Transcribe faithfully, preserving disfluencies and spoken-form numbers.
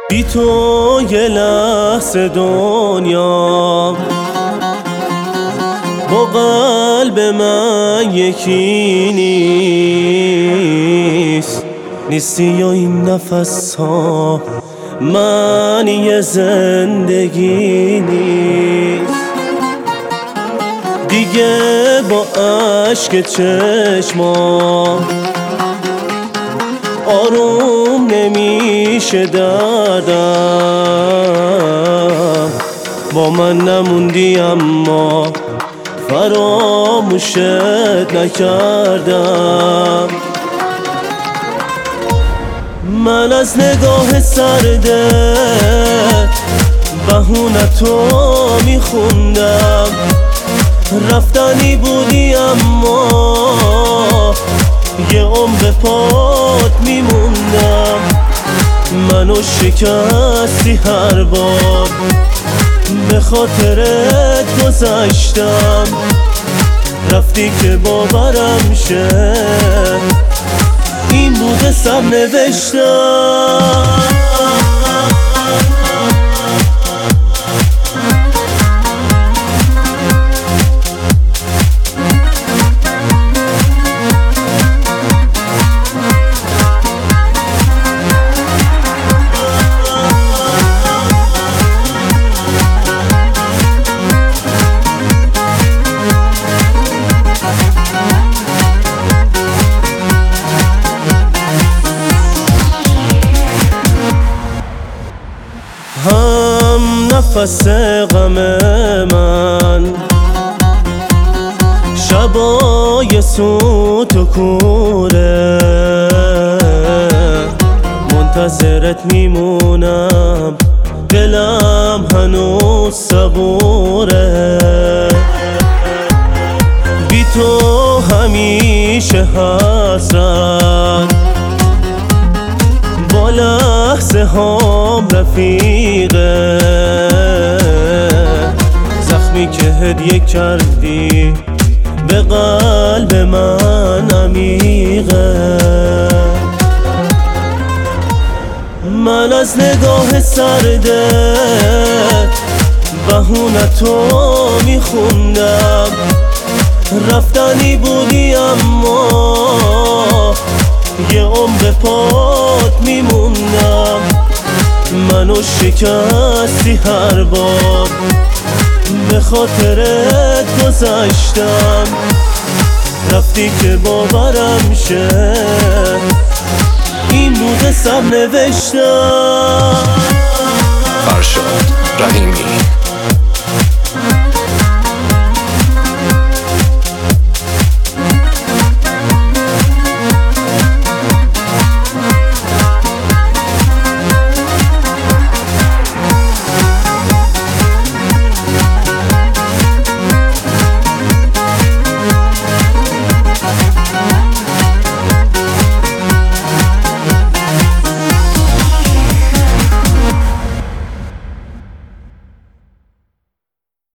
بی تو یه لحظه دنیا با قلب من یکی نیست. نیستی یا این نفس ها معنی زندگی نیست. دیگه با عشق چشما آروم نمیشه دردم. با من نموندی اما فراموشت نکردم. من از نگاه سردت بهونتو میخوندم. رفتنی بودی اما یه عمر پات میموندم. منو شکستی هر بار به خاطرت گذشتم. رفتی که باورم شه این بوده سم نوشتم. هم نفس غم من شبای سوت و کوره. منتظرت میمونم دلم هنوز صبوره. بی تو همیشه حسرت با لحظه هم رفیقه. زخمی که هدیه کردی به قلب من عمیقه. من از نگاه سردت بهونتو میخوندم. رفتنی بودی اما یه عمر پات میموندم. منو شکستی هر بار به خاطرت گذشتم. رفتی که باورم شه این بوده سم نوشتم. فرشاد رحیمی